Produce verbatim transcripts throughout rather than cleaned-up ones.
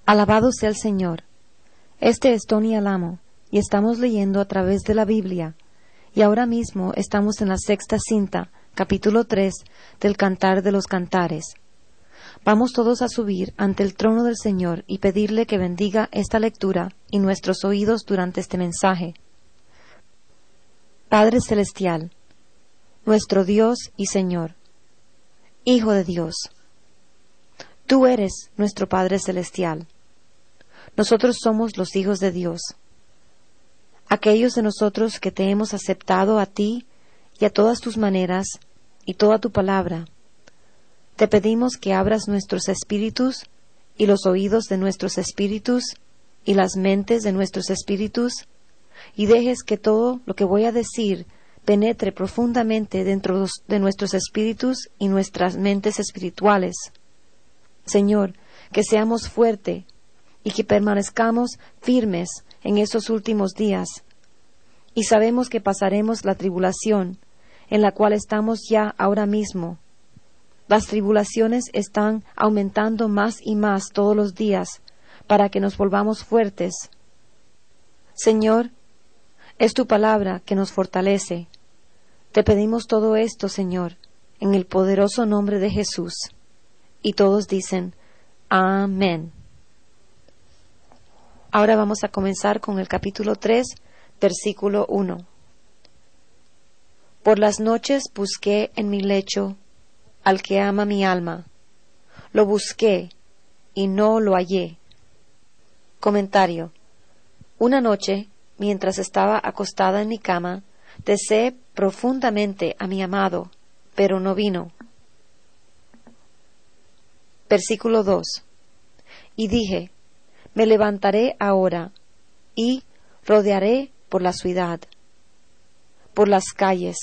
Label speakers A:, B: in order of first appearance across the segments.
A: Alabado sea el Señor. Este es Tony Alamo, y estamos leyendo a través de la Biblia, y ahora mismo estamos en la sexta cinta, capítulo tres, del Cantar de los Cantares. Vamos todos a subir ante el trono del Señor y pedirle que bendiga esta lectura y nuestros oídos durante este mensaje. Padre Celestial, nuestro Dios y Señor, Hijo de Dios, Tú eres nuestro Padre Celestial. Nosotros somos los hijos de Dios. Aquellos de nosotros que te hemos aceptado a ti y a todas tus maneras y toda tu palabra, te pedimos que abras nuestros espíritus y los oídos de nuestros espíritus y las mentes de nuestros espíritus, y dejes que todo lo que voy a decir penetre profundamente dentro de nuestros espíritus y nuestras mentes espirituales. Señor, que seamos fuertes y que permanezcamos firmes en esos últimos días. Y sabemos que pasaremos la tribulación, en la cual estamos ya ahora mismo. Las tribulaciones están aumentando más y más todos los días, para que nos volvamos fuertes. Señor, es tu palabra que nos fortalece. Te pedimos todo esto, Señor, en el poderoso nombre de Jesús. Y todos dicen, Amén. Ahora vamos a comenzar con el capítulo tres, versículo uno. Por las noches busqué en mi lecho al que ama mi alma. Lo busqué y no lo hallé. Comentario. Una noche, mientras estaba acostada en mi cama, deseé profundamente a mi amado, pero no vino. Versículo dos. Y dije, me levantaré ahora y rodearé por la ciudad, por las calles.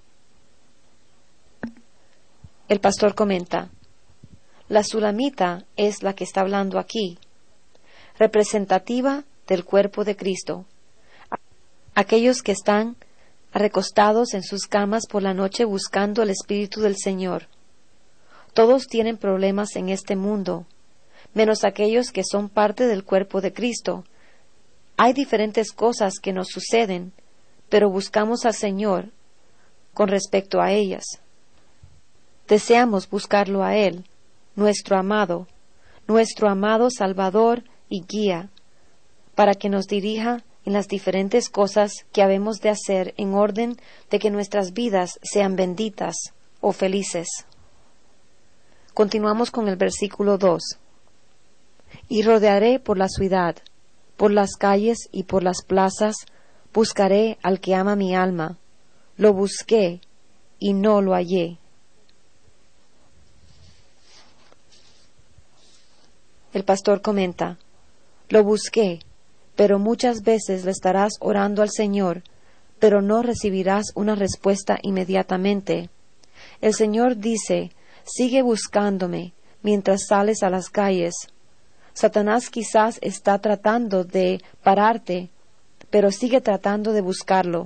A: El pastor comenta, la sulamita es la que está hablando aquí, representativa del cuerpo de Cristo. Aquellos que están recostados en sus camas por la noche buscando el Espíritu del Señor. Todos tienen problemas en este mundo, menos aquellos que son parte del cuerpo de Cristo. Hay diferentes cosas que nos suceden, pero buscamos al Señor con respecto a ellas. Deseamos buscarlo a Él, nuestro amado, nuestro amado Salvador y guía, para que nos dirija en las diferentes cosas que habemos de hacer en orden de que nuestras vidas sean benditas o felices. Continuamos con el versículo dos. Y rodearé por la ciudad, por las calles y por las plazas, buscaré al que ama mi alma. Lo busqué y no lo hallé. El pastor comenta, lo busqué, pero muchas veces le estarás orando al Señor, pero no recibirás una respuesta inmediatamente. El Señor dice, sigue buscándome mientras sales a las calles. Satanás quizás está tratando de pararte, pero sigue tratando de buscarlo.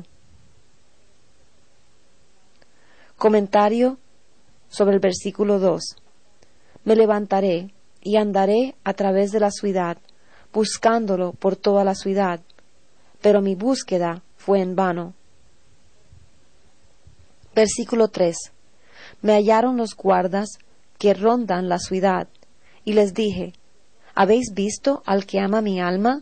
A: Comentario sobre el versículo dos. Me levantaré y andaré a través de la ciudad, buscándolo por toda la ciudad, pero mi búsqueda fue en vano. Versículo tres. Me hallaron los guardas que rondan la ciudad, y les dije, ¿habéis visto al que ama mi alma?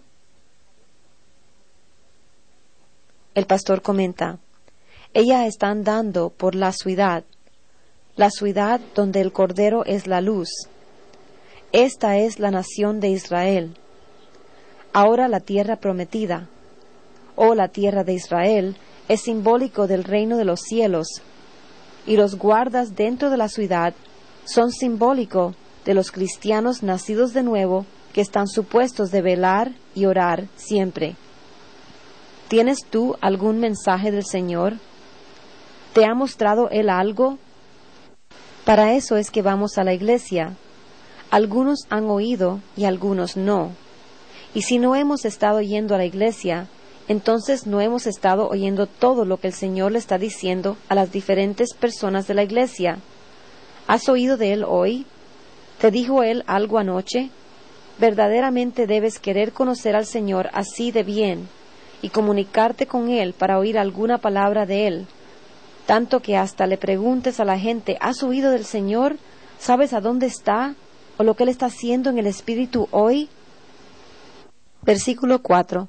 A: El pastor comenta, ella está andando por la ciudad, la ciudad donde el Cordero es la luz. Esta es la nación de Israel. Ahora la tierra prometida, o la tierra de Israel, es simbólico del reino de los cielos, y los guardas dentro de la ciudad son simbólico de los cristianos nacidos de nuevo que están supuestos de velar y orar siempre. ¿Tienes tú algún mensaje del Señor? ¿Te ha mostrado Él algo? Para eso es que vamos a la iglesia. Algunos han oído y algunos no. Y si no hemos estado yendo a la iglesia, entonces no hemos estado oyendo todo lo que el Señor le está diciendo a las diferentes personas de la iglesia. ¿Has oído de Él hoy? ¿Te dijo Él algo anoche? Verdaderamente debes querer conocer al Señor así de bien y comunicarte con Él para oír alguna palabra de Él, tanto que hasta le preguntes a la gente, ¿has oído del Señor? ¿Sabes a dónde está? ¿O lo que Él está haciendo en el Espíritu hoy? Versículo cuatro.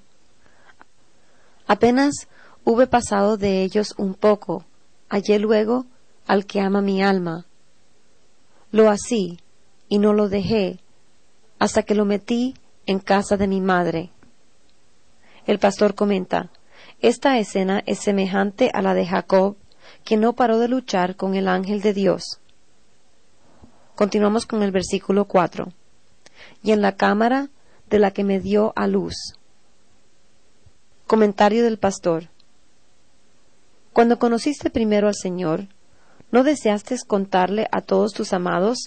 A: Apenas hube pasado de ellos un poco, hallé luego al que ama mi alma. Lo así, y no lo dejé, hasta que lo metí en casa de mi madre. El pastor comenta, esta escena es semejante a la de Jacob, que no paró de luchar con el ángel de Dios. Continuamos con el versículo cuatro. Y en la cámara de la que me dio a luz. Comentario del pastor. Cuando conociste primero al Señor, ¿no deseaste contarle a todos tus amados?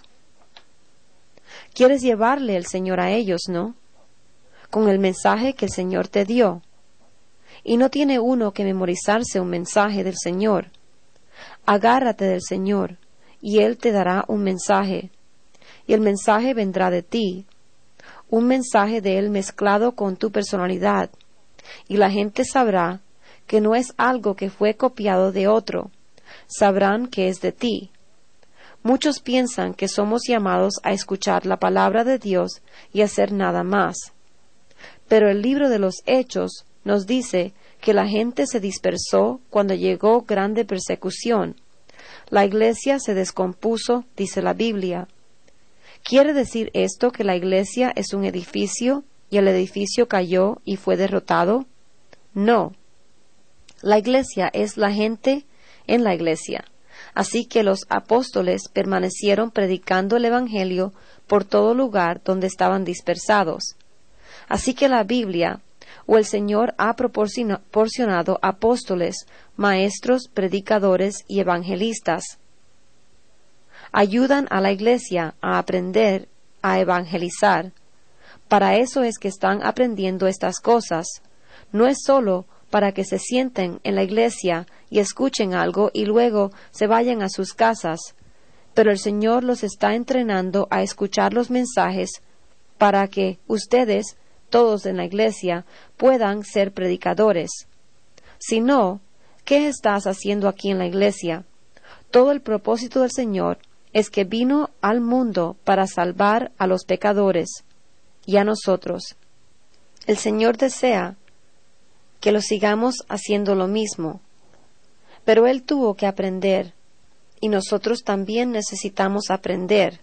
A: Quieres llevarle el Señor a ellos, ¿no? Con el mensaje que el Señor te dio. Y no tiene uno que memorizarse un mensaje del Señor. Agárrate del Señor, y Él te dará un mensaje, y el mensaje vendrá de ti, un mensaje de Él mezclado con tu personalidad, y la gente sabrá que no es algo que fue copiado de otro, sabrán que es de ti. Muchos piensan que somos llamados a escuchar la palabra de Dios y hacer nada más. Pero el libro de los Hechos nos dice que la gente se dispersó cuando llegó grande persecución. La iglesia se descompuso, dice la Biblia. ¿Quiere decir esto que la iglesia es un edificio y el edificio cayó y fue derrotado? No. La iglesia es la gente en la iglesia. Así que los apóstoles permanecieron predicando el Evangelio por todo lugar donde estaban dispersados. Así que la Biblia o el Señor ha proporcionado apóstoles, maestros, predicadores y evangelistas. Ayudan a la iglesia a aprender a evangelizar. Para eso es que están aprendiendo estas cosas. No es solo para que se sienten en la iglesia y escuchen algo y luego se vayan a sus casas, pero el Señor los está entrenando a escuchar los mensajes para que ustedes, todos en la iglesia, puedan ser predicadores. Si no, ¿qué estás haciendo aquí en la iglesia? Todo el propósito del Señor es que vino al mundo para salvar a los pecadores y a nosotros. El Señor desea que lo sigamos haciendo lo mismo, pero Él tuvo que aprender, y nosotros también necesitamos aprender.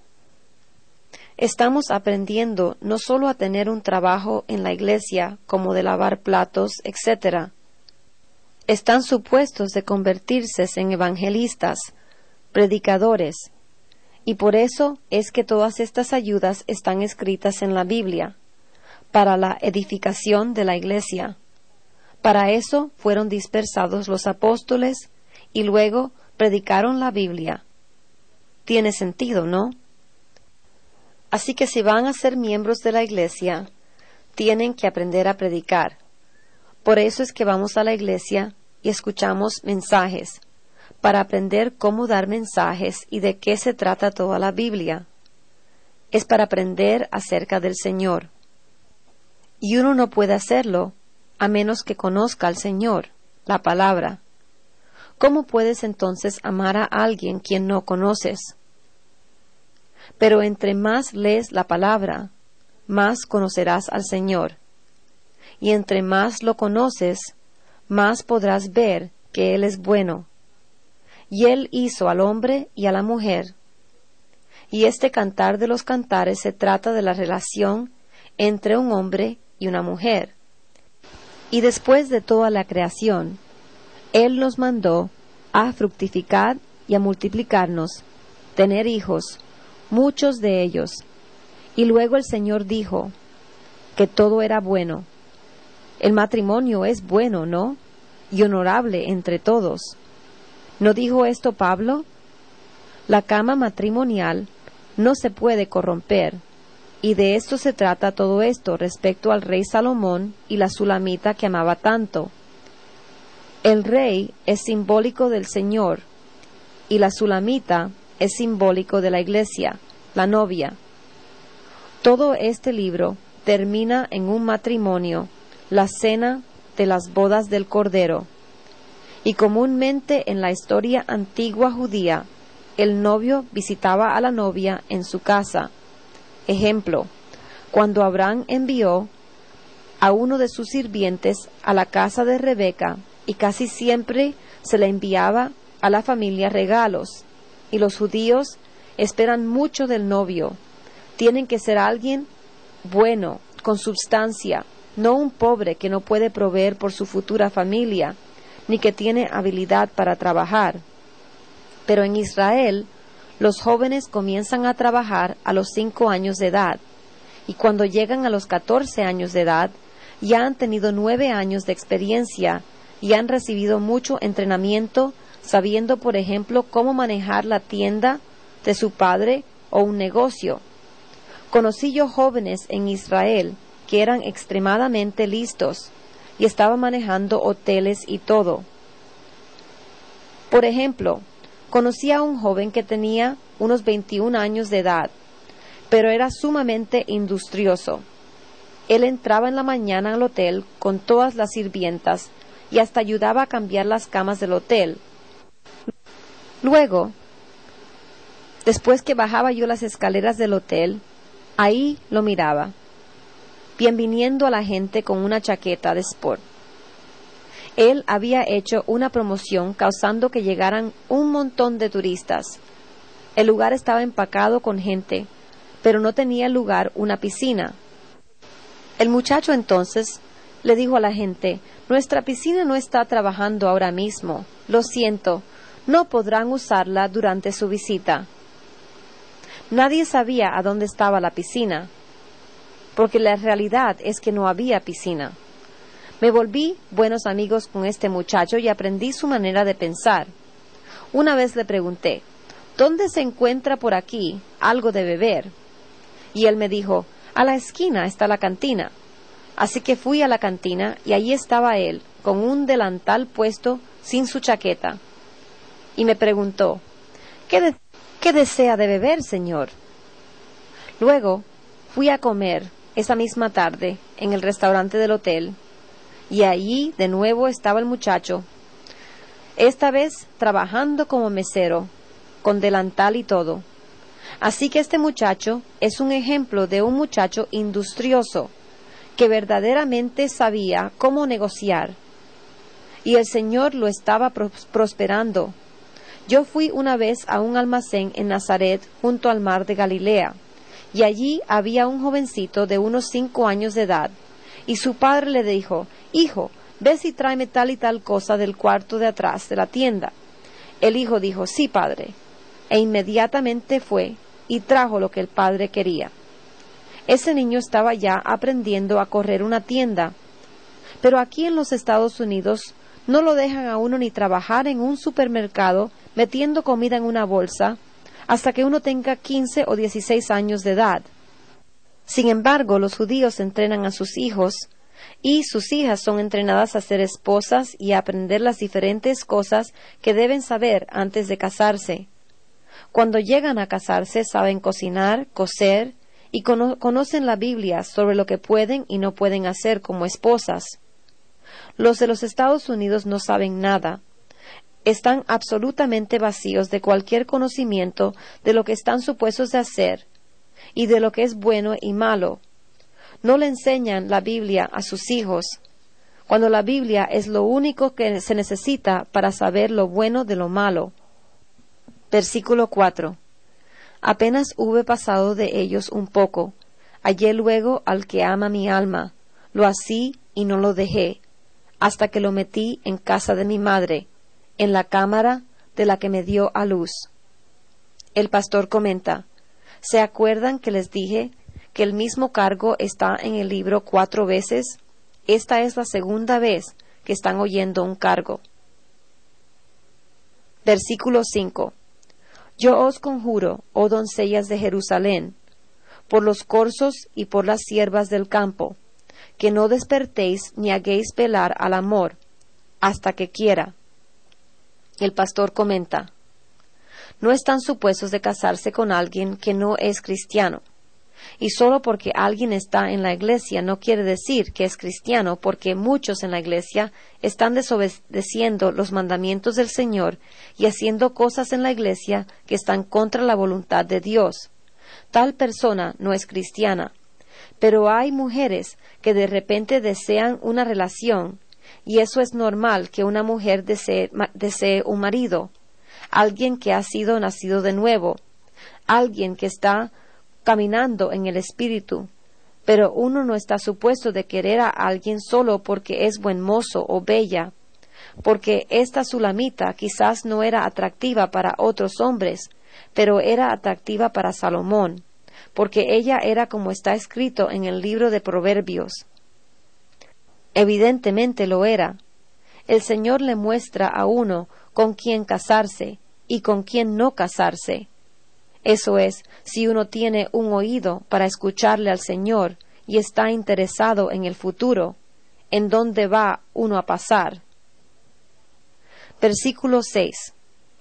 A: Estamos aprendiendo no solo a tener un trabajo en la iglesia, como de lavar platos, etcétera. Están supuestos de convertirse en evangelistas, predicadores, y por eso es que todas estas ayudas están escritas en la Biblia, para la edificación de la iglesia. Para eso fueron dispersados los apóstoles y luego predicaron la Biblia. Tiene sentido, ¿no? Así que si van a ser miembros de la iglesia, tienen que aprender a predicar. Por eso es que vamos a la iglesia y escuchamos mensajes, para aprender cómo dar mensajes y de qué se trata toda la Biblia. Es para aprender acerca del Señor. Y uno no puede hacerlo a menos que conozca al Señor, la palabra. ¿Cómo puedes entonces amar a alguien quien no conoces? Pero entre más lees la palabra, más conocerás al Señor. Y entre más lo conoces, más podrás ver que Él es bueno. Y Él hizo al hombre y a la mujer. Y este cantar de los cantares se trata de la relación entre un hombre y una mujer. Y después de toda la creación, Él nos mandó a fructificar y a multiplicarnos, tener hijos, muchos de ellos. Y luego el Señor dijo que todo era bueno. El matrimonio es bueno, ¿no? Y honorable entre todos. ¿No dijo esto Pablo? La cama matrimonial no se puede corromper. Y de esto se trata todo esto respecto al rey Salomón y la sulamita que amaba tanto. El rey es simbólico del Señor y la sulamita es simbólico de la iglesia, la novia. Todo este libro termina en un matrimonio, la cena de las bodas del Cordero. Y comúnmente en la historia antigua judía, el novio visitaba a la novia en su casa. Ejemplo, cuando Abraham envió a uno de sus sirvientes a la casa de Rebeca, y casi siempre se le enviaba a la familia regalos, y los judíos esperan mucho del novio. Tienen que ser alguien bueno, con substancia, no un pobre que no puede proveer por su futura familia, ni que tiene habilidad para trabajar. Pero en Israel, los jóvenes comienzan a trabajar a los cinco años de edad, y cuando llegan a los catorce años de edad, ya han tenido nueve años de experiencia y han recibido mucho entrenamiento, sabiendo, por ejemplo, cómo manejar la tienda de su padre o un negocio. Conocí yo jóvenes en Israel que eran extremadamente listos y estaban manejando hoteles y todo. Por ejemplo, conocí a un joven que tenía unos veintiún años de edad, pero era sumamente industrioso. Él entraba en la mañana al hotel con todas las sirvientas y hasta ayudaba a cambiar las camas del hotel. Luego, después que bajaba yo las escaleras del hotel, ahí lo miraba, bien viniendo a la gente con una chaqueta de sport. Él había hecho una promoción causando que llegaran un montón de turistas. El lugar estaba empacado con gente, pero no tenía lugar una piscina. El muchacho entonces le dijo a la gente: nuestra piscina no está trabajando ahora mismo. Lo siento, no podrán usarla durante su visita. Nadie sabía a dónde estaba la piscina, porque la realidad es que no había piscina. Me volví buenos amigos con este muchacho y aprendí su manera de pensar. Una vez le pregunté: ¿dónde se encuentra por aquí algo de beber? Y él me dijo: a la esquina está la cantina. Así que fui a la cantina y allí estaba él, con un delantal puesto sin su chaqueta. Y me preguntó: ¿qué, de- ¿qué desea de beber, señor? Luego fui a comer esa misma tarde en el restaurante del hotel, y allí de nuevo estaba el muchacho, esta vez trabajando como mesero, con delantal y todo. Así que este muchacho es un ejemplo de un muchacho industrioso, que verdaderamente sabía cómo negociar, y el Señor lo estaba pros- prosperando. Yo fui una vez a un almacén en Nazaret, junto al mar de Galilea, y allí había un jovencito de unos cinco años de edad, y su padre le dijo: hijo, ve si tráeme tal y tal cosa del cuarto de atrás de la tienda. El hijo dijo: sí, padre, e inmediatamente fue y trajo lo que el padre quería. Ese niño estaba ya aprendiendo a correr una tienda, pero aquí en los Estados Unidos no lo dejan a uno ni trabajar en un supermercado metiendo comida en una bolsa hasta que uno tenga quince o dieciséis años de edad. Sin embargo, los judíos entrenan a sus hijos y sus hijas son entrenadas a ser esposas y a aprender las diferentes cosas que deben saber antes de casarse. Cuando llegan a casarse saben cocinar, coser y cono- conocen la Biblia sobre lo que pueden y no pueden hacer como esposas. Los de los Estados Unidos no saben nada. Están absolutamente vacíos de cualquier conocimiento de lo que están supuestos de hacer y de lo que es bueno y malo. No le enseñan la Biblia a sus hijos, cuando la Biblia es lo único que se necesita para saber lo bueno de lo malo. Versículo cuatro. Apenas hube pasado de ellos un poco, hallé luego al que ama mi alma, lo así y no lo dejé, hasta que lo metí en casa de mi madre, en la cámara de la que me dio a luz. El pastor comenta: ¿se acuerdan que les dije que el mismo cargo está en el libro cuatro veces? Esta es la segunda vez que están oyendo un cargo. Versículo cinco. Yo os conjuro, oh doncellas de Jerusalén, por los corzos y por las siervas del campo, que no despertéis ni hagáis velar al amor, hasta que quiera. El pastor comenta: no están supuestos de casarse con alguien que no es cristiano. Y solo porque alguien está en la iglesia no quiere decir que es cristiano, porque muchos en la iglesia están desobedeciendo los mandamientos del Señor y haciendo cosas en la iglesia que están contra la voluntad de Dios. Tal persona no es cristiana. Pero hay mujeres que de repente desean una relación, y eso es normal que una mujer desee, desee un marido, alguien que ha sido nacido de nuevo, alguien que está caminando en el Espíritu. Pero uno no está supuesto de querer a alguien solo porque es buen mozo o bella, porque esta Sulamita quizás no era atractiva para otros hombres, pero era atractiva para Salomón, porque ella era como está escrito en el libro de Proverbios. Evidentemente lo era. El Señor le muestra a uno con quién casarse y con quién no casarse. Eso es, si uno tiene un oído para escucharle al Señor y está interesado en el futuro, en dónde va uno a pasar. Versículo seis.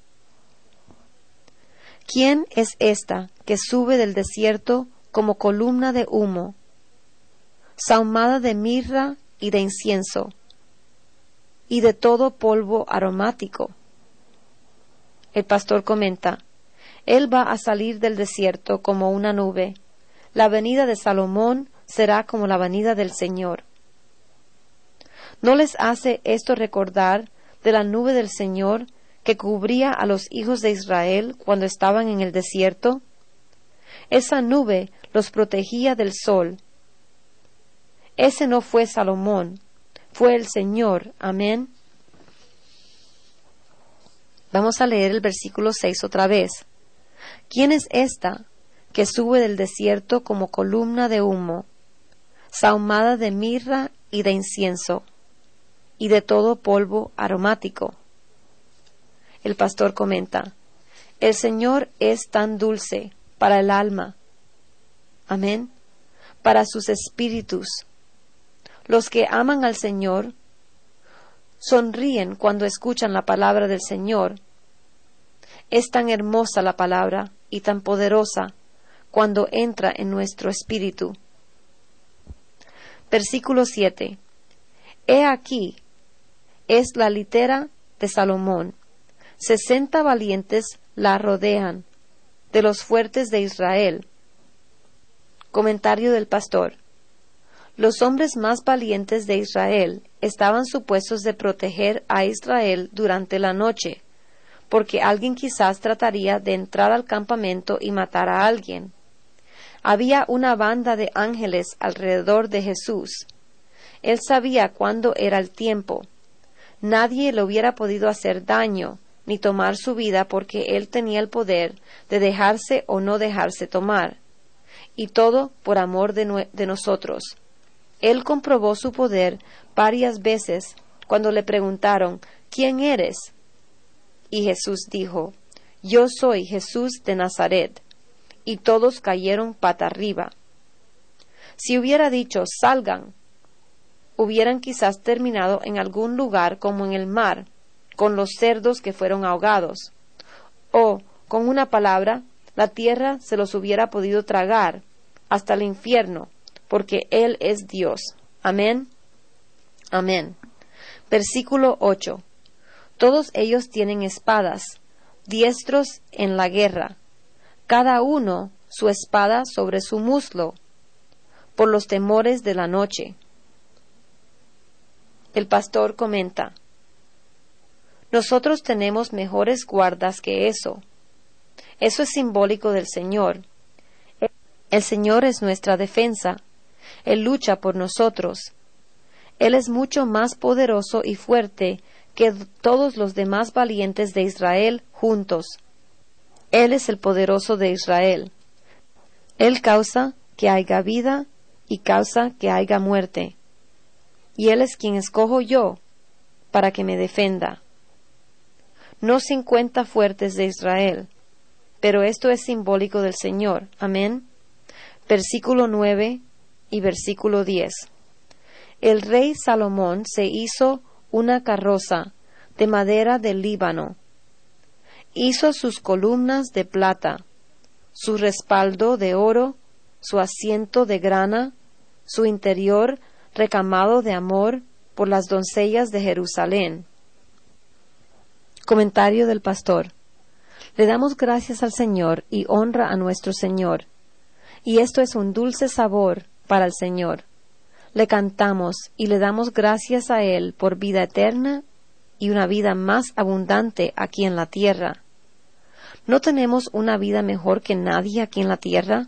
A: ¿Quién es esta que sube del desierto como columna de humo, sahumada de mirra y de incienso, y de todo polvo aromático? El pastor comenta, Él va a salir del desierto como una nube. La venida de Salomón será como la venida del Señor. ¿No les hace esto recordar de la nube del Señor que cubría a los hijos de Israel cuando estaban en el desierto? Esa nube los protegía del sol. Ese no fue Salomón, fue el Señor. Amén. Vamos a leer el versículo seis otra vez. ¿Quién es esta que sube del desierto como columna de humo, sahumada de mirra y de incienso, y de todo polvo aromático? El pastor comenta, el Señor es tan dulce para el alma. Amén. Para sus espíritus. Los que aman al Señor sonríen cuando escuchan la palabra del Señor. Es tan hermosa la palabra y tan poderosa cuando entra en nuestro espíritu. Versículo siete. He aquí, es la litera de Salomón. Sesenta valientes la rodean, de los fuertes de Israel. Comentario del pastor. Los hombres más valientes de Israel estaban supuestos de proteger a Israel durante la noche, porque alguien quizás trataría de entrar al campamento y matar a alguien. Había una banda de ángeles alrededor de Jesús. Él sabía cuándo era el tiempo. Nadie le hubiera podido hacer daño ni tomar su vida porque él tenía el poder de dejarse o no dejarse tomar. Y todo por amor de, no- de nosotros. Él comprobó su poder varias veces cuando le preguntaron, ¿quién eres? Y Jesús dijo, yo soy Jesús de Nazaret. Y todos cayeron pata arriba. Si hubiera dicho, salgan, hubieran quizás terminado en algún lugar como en el mar, con los cerdos que fueron ahogados. O, con una palabra, la tierra se los hubiera podido tragar hasta el infierno, porque Él es Dios. Amén. Amén. Versículo ocho. Todos ellos tienen espadas, diestros en la guerra, cada uno su espada sobre su muslo, por los temores de la noche. El pastor comenta, nosotros tenemos mejores guardas que eso. Eso es simbólico del Señor. El Señor es nuestra defensa. Él lucha por nosotros. Él es mucho más poderoso y fuerte que todos los demás valientes de Israel juntos. Él es el poderoso de Israel. Él causa que haya vida y causa que haya muerte. Y Él es quien escojo yo para que me defenda. No cincuenta fuertes de Israel, pero esto es simbólico del Señor. Amén. Versículo nueve y versículo diez. El rey Salomón se hizo una carroza de madera del Líbano. Hizo sus columnas de plata, su respaldo de oro su asiento de grana, su interior recamado de amor por las doncellas de Jerusalén. Comentario del pastor. Le damos gracias al Señor y honra a nuestro Señor, y esto es un dulce sabor para el Señor. Le cantamos y le damos gracias a Él por vida eterna y una vida más abundante aquí en la tierra. ¿No tenemos una vida mejor que nadie aquí en la tierra?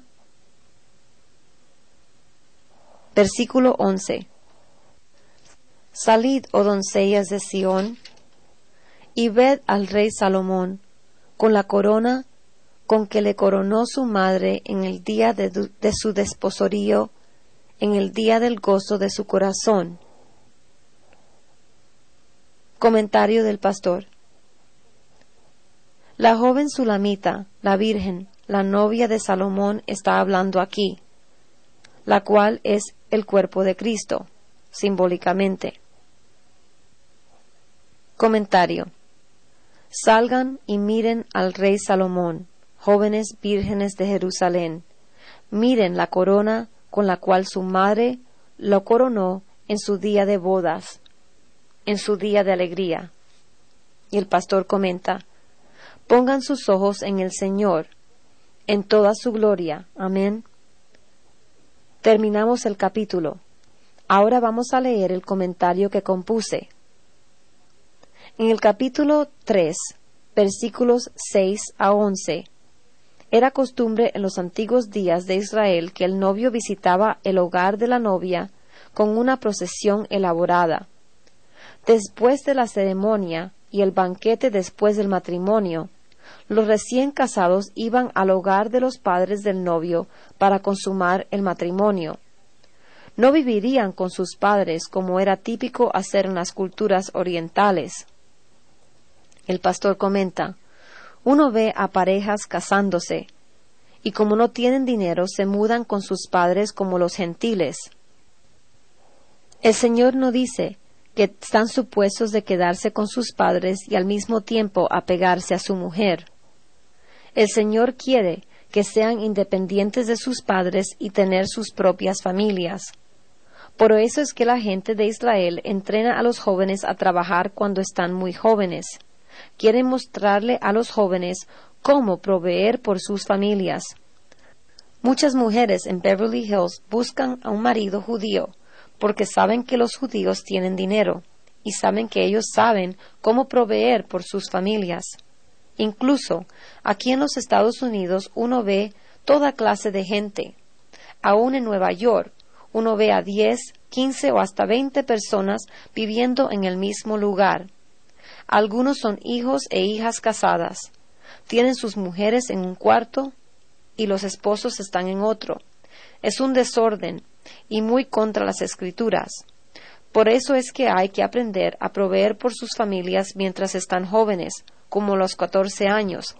A: Versículo once. Salid, oh doncellas de Sión, y ved al rey Salomón, con la corona con que le coronó su madre en el día de, de su desposorío, en el día del gozo de su corazón. Comentario del pastor. La joven Sulamita, la virgen, la novia de Salomón, está hablando aquí, la cual es el cuerpo de Cristo, simbólicamente. Comentario. Salgan y miren al rey Salomón, jóvenes vírgenes de Jerusalén. Miren la corona con la cual su madre lo coronó en su día de bodas, en su día de alegría. Y el pastor comenta, pongan sus ojos en el Señor, en toda su gloria. Amén. Terminamos el capítulo. Ahora vamos a leer el comentario que compuse. En el capítulo tres, versículos seis a once, era costumbre en los antiguos días de Israel que el novio visitaba el hogar de la novia con una procesión elaborada. Después de la ceremonia y el banquete después del matrimonio, los recién casados iban al hogar de los padres del novio para consumar el matrimonio. No vivirían con sus padres como era típico hacer en las culturas orientales. El pastor comenta, uno ve a parejas casándose, y como no tienen dinero se mudan con sus padres como los gentiles. El Señor no dice que están supuestos de quedarse con sus padres y al mismo tiempo apegarse a su mujer. El Señor quiere que sean independientes de sus padres y tener sus propias familias. Por eso es que la gente de Israel entrena a los jóvenes a trabajar cuando están muy jóvenes. Quieren mostrarle a los jóvenes cómo proveer por sus familias. Muchas mujeres en Beverly Hills buscan a un marido judío porque saben que los judíos tienen dinero y saben que ellos saben cómo proveer por sus familias. Incluso aquí en los Estados Unidos uno ve toda clase de gente. Aún en Nueva York uno ve a diez, quince o hasta veinte personas viviendo en el mismo lugar. Algunos son hijos e hijas casadas. Tienen sus mujeres en un cuarto y los esposos están en otro. Es un desorden y muy contra las Escrituras. Por eso es que hay que aprender a proveer por sus familias mientras están jóvenes, como los catorce años.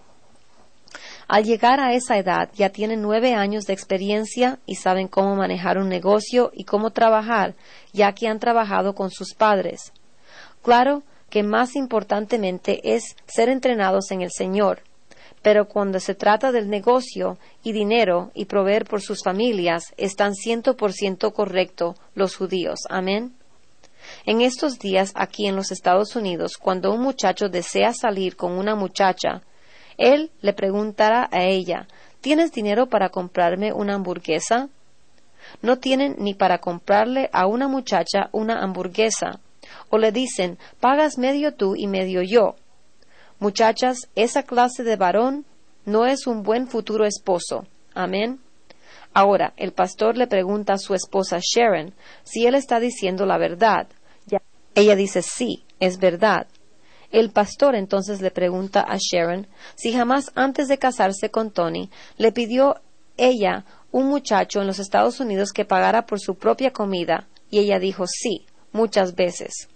A: Al llegar a esa edad ya tienen nueve años de experiencia y saben cómo manejar un negocio y cómo trabajar, ya que han trabajado con sus padres. Claro que más importantemente es ser entrenados en el Señor. Pero cuando se trata del negocio y dinero y proveer por sus familias, están ciento por ciento correcto los judíos. Amén. En estos días, aquí en los Estados Unidos, cuando un muchacho desea salir con una muchacha, él le preguntará a ella, ¿tienes dinero para comprarme una hamburguesa? No tienen ni para comprarle a una muchacha una hamburguesa. O le dicen, pagas medio tú y medio yo. Muchachas, esa clase de varón no es un buen futuro esposo. Amén. Ahora, el pastor le pregunta a su esposa Sharon si él está diciendo la verdad. Ya. Ella dice, sí, es verdad. El pastor entonces le pregunta a Sharon si jamás antes de casarse con Tony le pidió ella un muchacho en los Estados Unidos que pagara por su propia comida, y ella dijo sí, muchas veces.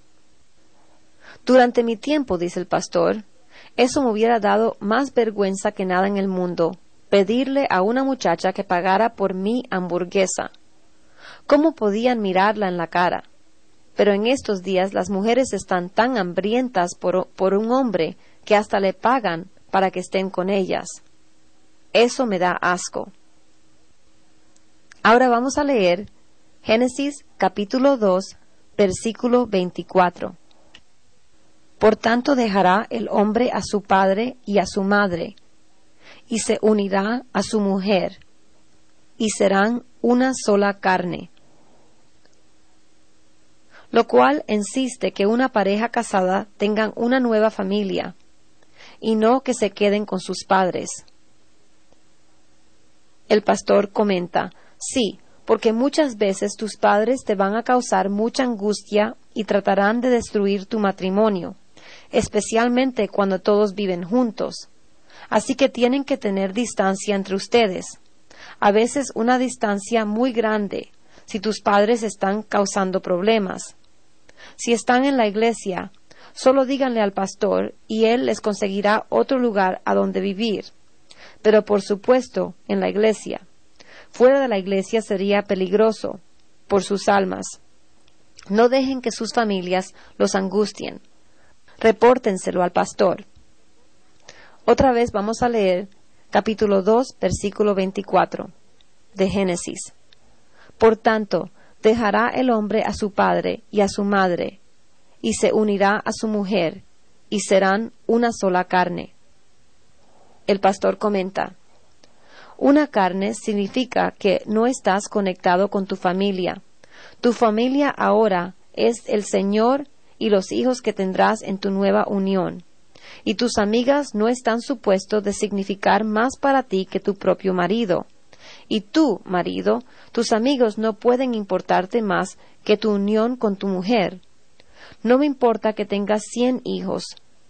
A: Durante mi tiempo, dice el pastor, eso me hubiera dado más vergüenza que nada en el mundo, pedirle a una muchacha que pagara por mi hamburguesa. ¿Cómo podían mirarla en la cara? Pero en estos días las mujeres están tan hambrientas por, por un hombre que hasta le pagan para que estén con ellas. Eso me da asco. Ahora vamos a leer Génesis capítulo dos, versículo veinticuatro. Por tanto dejará el hombre a su padre y a su madre, y se unirá a su mujer, y serán una sola carne. Lo cual insiste que una pareja casada tengan una nueva familia, y no que se queden con sus padres. El pastor comenta, sí, porque muchas veces tus padres te van a causar mucha angustia y tratarán de destruir tu matrimonio, especialmente cuando todos viven juntos. Así que tienen que tener distancia entre ustedes, a veces una distancia muy grande, si tus padres están causando problemas. Si están en la iglesia, solo díganle al pastor y él les conseguirá otro lugar a donde vivir. Pero por supuesto, en la iglesia. Fuera de la iglesia sería peligroso por sus almas. No dejen que sus familias los angustien. Repórtenselo al pastor. Otra vez vamos a leer capítulo dos, versículo veinticuatro de Génesis. Por tanto, dejará el hombre a su padre y a su madre, y se unirá a su mujer, y serán una sola carne. El pastor comenta, una carne significa que no estás conectado con tu familia. Tu familia ahora es el Señor y los hijos que tendrás en tu nueva unión. Y tus amigas no están supuestos de significar más para ti que tu propio marido. Y tú, marido, tus amigos no pueden importarte más que tu unión con tu mujer. No me importa que tengas cien hijos.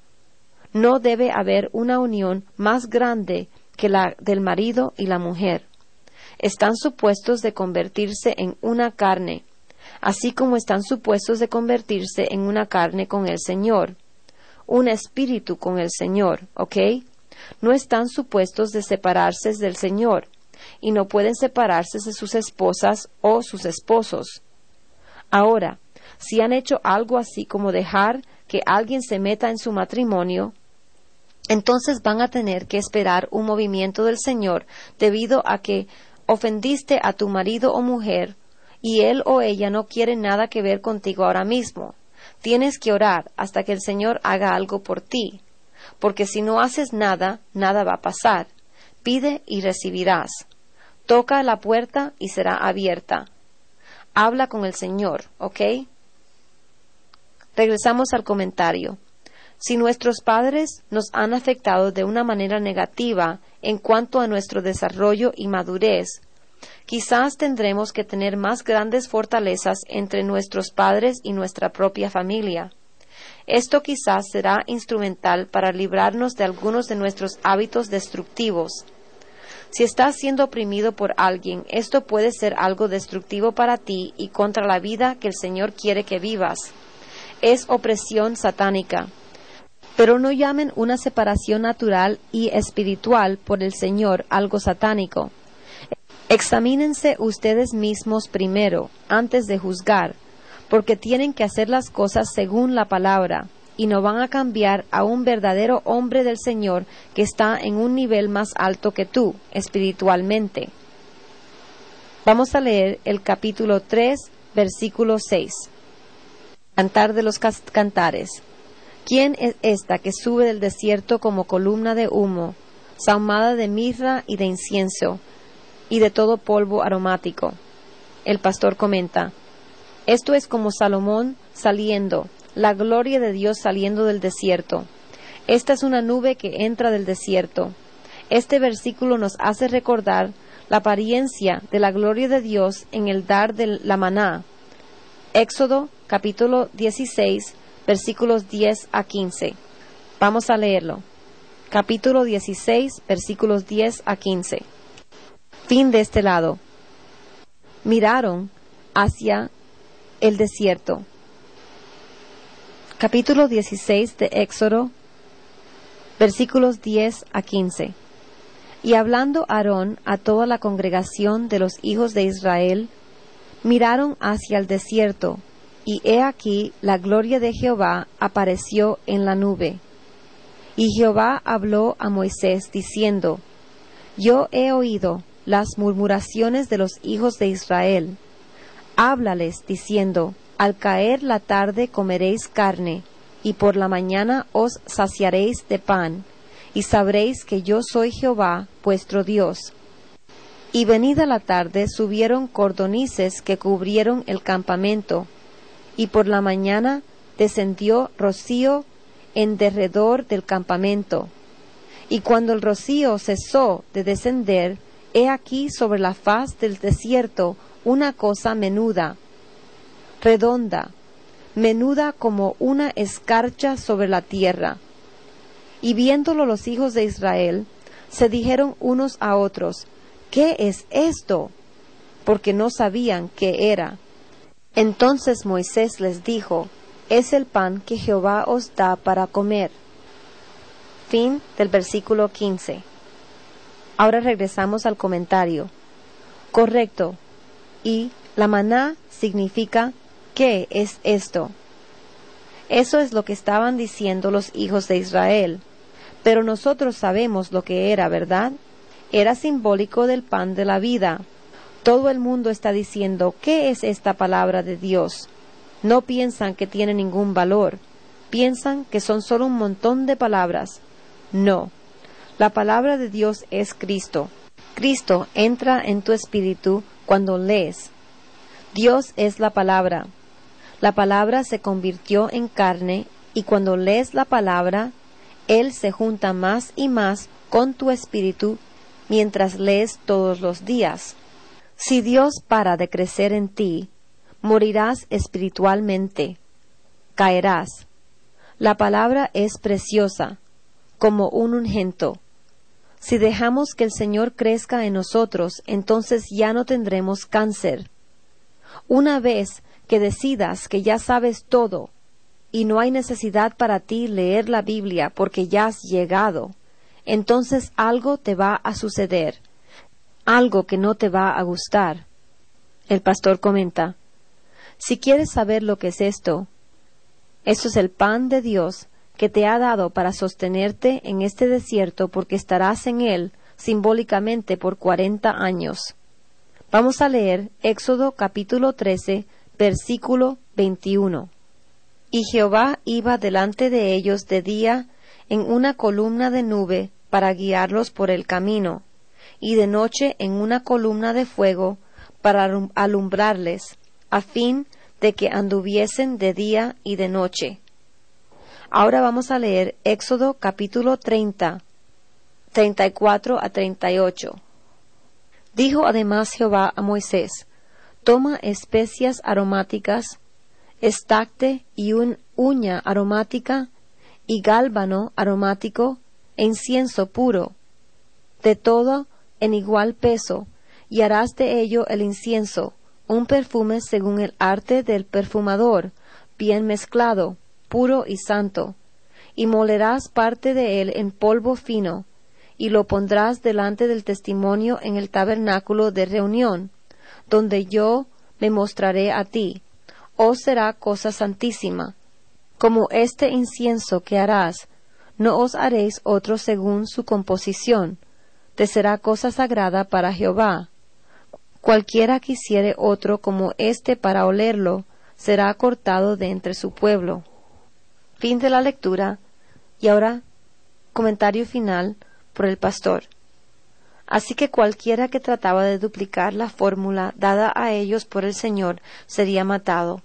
A: No debe haber una unión más grande que la del marido y la mujer. Están supuestos de convertirse en una carne, así como están supuestos de convertirse en una carne con el Señor. Un espíritu con el Señor, ¿ok? No están supuestos de separarse del Señor, y no pueden separarse de sus esposas o sus esposos. Ahora, si han hecho algo así como dejar que alguien se meta en su matrimonio, entonces van a tener que esperar un movimiento del Señor debido a que ofendiste a tu marido o mujer y él o ella no quiere nada que ver contigo ahora mismo. Tienes que orar hasta que el Señor haga algo por ti, porque si no haces nada, nada va a pasar. Pide y recibirás. Toca la puerta y será abierta. Habla con el Señor, ¿ok? Regresamos al comentario. Si nuestros padres nos han afectado de una manera negativa en cuanto a nuestro desarrollo y madurez, quizás tendremos que tener más grandes fortalezas entre nuestros padres y nuestra propia familia. Esto quizás será instrumental para librarnos de algunos de nuestros hábitos destructivos. Si estás siendo oprimido por alguien, esto puede ser algo destructivo para ti y contra la vida que el Señor quiere que vivas. Es opresión satánica. Pero no llamen una separación natural y espiritual por el Señor algo satánico. Examínense ustedes mismos primero, antes de juzgar, porque tienen que hacer las cosas según la palabra, y no van a cambiar a un verdadero hombre del Señor que está en un nivel más alto que tú, espiritualmente. Vamos a leer el capítulo tres, versículo seis. Cantar de los Cantares. ¿Quién es esta que sube del desierto como columna de humo, sahumada de mirra y de incienso, y de todo polvo aromático? El pastor comenta, esto es como Salomón saliendo, la gloria de Dios saliendo del desierto. Esta es una nube que entra del desierto. Este versículo nos hace recordar la apariencia de la gloria de Dios en el dar de la maná. Éxodo capítulo dieciséis, versículos diez a quince. Vamos a leerlo. Capítulo dieciséis, versículos diez a quince. Fin de este lado. Miraron hacia el desierto. Capítulo dieciséis de Éxodo, versículos diez a quince. Y hablando Aarón a toda la congregación de los hijos de Israel, miraron hacia el desierto, y he aquí la gloria de Jehová apareció en la nube. Y Jehová habló a Moisés diciendo, Yo he oído las murmuraciones de los hijos de Israel. Háblales, diciendo, al caer la tarde comeréis carne, y por la mañana os saciaréis de pan, y sabréis que yo soy Jehová, vuestro Dios. Y venida la tarde subieron cordonices que cubrieron el campamento, y por la mañana descendió rocío en derredor del campamento. Y cuando el rocío cesó de descender, he aquí sobre la faz del desierto una cosa menuda, redonda, menuda como una escarcha sobre la tierra. Y viéndolo los hijos de Israel, se dijeron unos a otros, ¿qué es esto? Porque no sabían qué era. Entonces Moisés les dijo, es el pan que Jehová os da para comer. Fin del versículo quince. Ahora regresamos al comentario. Correcto. Y la maná significa, ¿qué es esto? Eso es lo que estaban diciendo los hijos de Israel. Pero nosotros sabemos lo que era, ¿verdad? Era simbólico del pan de la vida. Todo el mundo está diciendo, ¿qué es esta palabra de Dios? No piensan que tiene ningún valor. Piensan que son solo un montón de palabras. No. La palabra de Dios es Cristo. Cristo entra en tu espíritu cuando lees. Dios es la palabra. La palabra se convirtió en carne y cuando lees la palabra, Él se junta más y más con tu espíritu mientras lees todos los días. Si Dios para de crecer en ti, morirás espiritualmente, caerás. La palabra es preciosa, como un ungüento. Si dejamos que el Señor crezca en nosotros, entonces ya no tendremos cáncer. Una vez que decidas que ya sabes todo, y no hay necesidad para ti leer la Biblia porque ya has llegado, entonces algo te va a suceder, algo que no te va a gustar. El pastor comenta, si quieres saber lo que es esto, esto es el pan de Dios que te ha dado para sostenerte en este desierto porque estarás en él simbólicamente por cuarenta años. Vamos a leer Éxodo capítulo trece, versículo veintiuno. Y Jehová iba delante de ellos de día en una columna de nube para guiarlos por el camino, y de noche en una columna de fuego para alumbrarles, a fin de que anduviesen de día y de noche. Ahora vamos a leer Éxodo capítulo treinta, treinta y cuatro a treinta y ocho. Dijo además Jehová a Moisés, toma especias aromáticas, estacte y un uña aromática, y gálbano aromático, e incienso puro, de todo en igual peso, y harás de ello el incienso, un perfume según el arte del perfumador, bien mezclado, puro y santo, y molerás parte de él en polvo fino, y lo pondrás delante del testimonio en el tabernáculo de reunión, donde yo me mostraré a ti, os será cosa santísima. Como este incienso que harás, no os haréis otro según su composición, te será cosa sagrada para Jehová. Cualquiera que hiciere otro como éste para olerlo, será cortado de entre su pueblo. Fin de la lectura. Y ahora, comentario final por el pastor. Así que cualquiera que trataba de duplicar la fórmula dada a ellos por el Señor sería matado.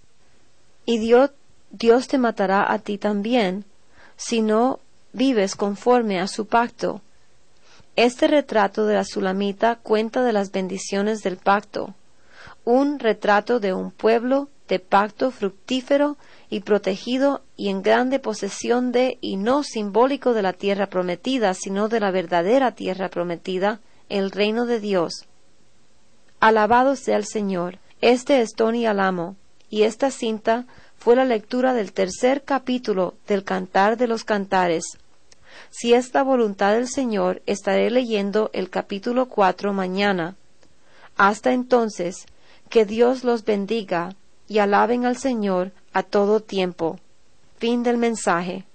A: Y Dios, Dios te matará a ti también, si no vives conforme a su pacto. Este retrato de la Sulamita cuenta de las bendiciones del pacto, un retrato de un pueblo de pacto fructífero y protegido y en grande posesión de, y no simbólico de la tierra prometida, sino de la verdadera tierra prometida, el reino de Dios. Alabado sea el Señor. Este es Tony Alamo, y esta cinta fue la lectura del tercer capítulo del Cantar de los Cantares. Si es la voluntad del Señor, estaré leyendo el capítulo cuatro mañana. Hasta entonces, que Dios los bendiga y alaben al Señor a todo tiempo. Fin del mensaje.